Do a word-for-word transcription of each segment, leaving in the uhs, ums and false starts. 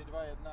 dva, jedna.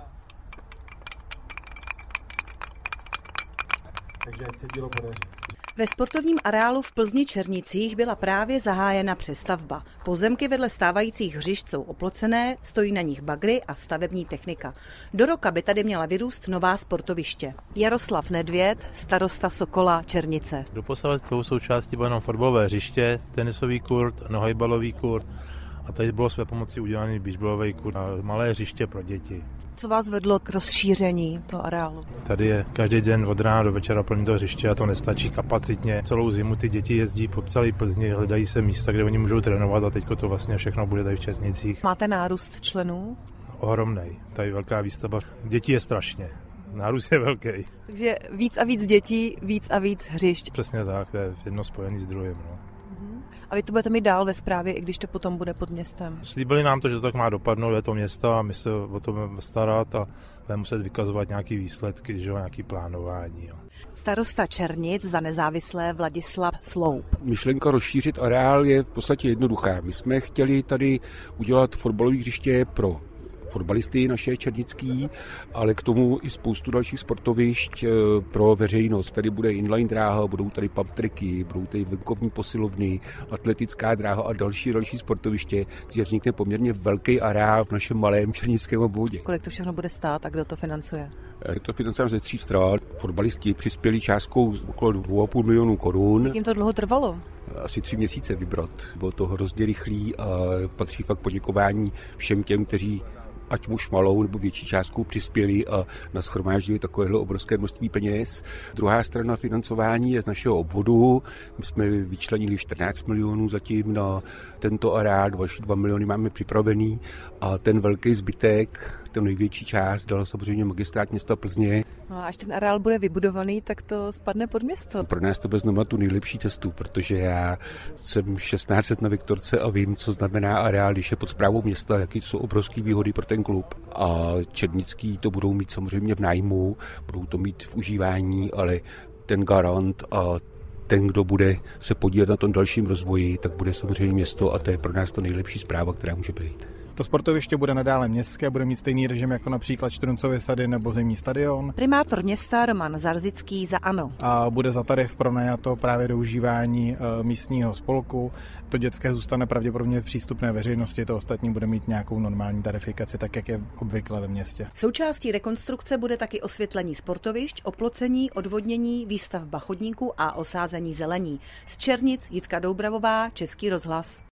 Takže ať se dílo podaří. Ve sportovním areálu v Plzni Černicích byla právě zahájena přestavba. Pozemky vedle stávajících hřišť jsou oplocené, stojí na nich bagry a stavební technika. Do roka by tady měla vyrůst nová sportoviště. Jaroslav Nedvěd, starosta Sokola Černice. Doposavad tou součástí bylo jenom fotbalové hřiště, tenisový kurt, nohejbalový kurt a tady bylo své pomocí udělaný beachballový kurt a malé hřiště pro děti. Co vás vedlo k rozšíření toho areálu? Tady je každý den od rána do večera plný to hřiště a to nestačí kapacitně. Celou zimu ty děti jezdí po celé Plzni, hledají se místa, kde oni můžou trénovat a teďko to vlastně všechno bude tady v Černicích. Máte nárůst členů? Ohromnej. Tady velká výstavba. Dětí je strašně. Nárůst je velký. Takže víc a víc dětí, víc a víc hřišť. Přesně tak, to je jedno spojený s druhým. No. A vy to budete mít dál ve správě, i když to potom bude pod městem? Slíbili nám to, že to tak má dopadnout, je to město a my se o to budeme starat a budeme muset vykazovat nějaké výsledky, že jo, nějaké plánování. Jo. Starosta Černic za nezávislé Vladislav Sloup. Myšlenka rozšířit areál je v podstatě jednoduchá. My jsme chtěli tady udělat fotbalové hřiště pro fotbalisty naše černický, ale k tomu i spoustu dalších sportovišť pro veřejnost. Tady bude inline dráha, budou tady pubtriky, budou tady venkovní posilovny, atletická dráha a další další sportoviště, takže vznikne poměrně velký areál v našem malém černickém obvodě. Kolik to všechno bude stát a kdo to financuje? To financujeme ze tří stran. Fotbalisti přispěli částkou okolo dvou a půl milionů korun. Jak jim to dlouho trvalo? Asi tři měsíce vybrat. Bylo to hrozně rychlý a patří fakt poděkování všem těm, kteří ať už malou nebo větší částku přispěli a nashromáždili takovéhle obrovské množství peněz. Druhá strana financování je z našeho obvodu. My jsme vyčlenili čtrnáct milionů zatím na tento areál, další dva miliony máme připravený a ten velký zbytek, ten největší část dal samozřejmě magistrát města Plzně. No a až ten areál bude vybudovaný, tak to spadne pod město. Pro nás to bude znamenat tu nejlepší cestu, protože já jsem šestnáct let na Viktorce a vím, co znamená areál, když je pod správou města, jaký jsou obrovské výhody pro ten klub. A černický to budou mít samozřejmě v nájmu, budou to mít v užívání, ale ten garant a ten, kdo bude se podílet na tom dalším rozvoji, tak bude samozřejmě město a to je pro nás to nejlepší zpráva, která může být. To sportoviště bude nadále městské, bude mít stejný režim jako například Štruncovy sady nebo zimní stadion. Primátor města Roman Zarzický za ANO. A bude za tarif pronajato právě do užívání e, místního spolku. To dětské zůstane pravděpodobně přístupné veřejnosti, to ostatní bude mít nějakou normální tarifikaci, tak jak je obvykle ve městě. Součástí rekonstrukce bude taky osvětlení sportovišť, oplocení, odvodnění, výstavba chodníků a osázení zelení. Z Černic Jitka Doubravová, Český rozhlas.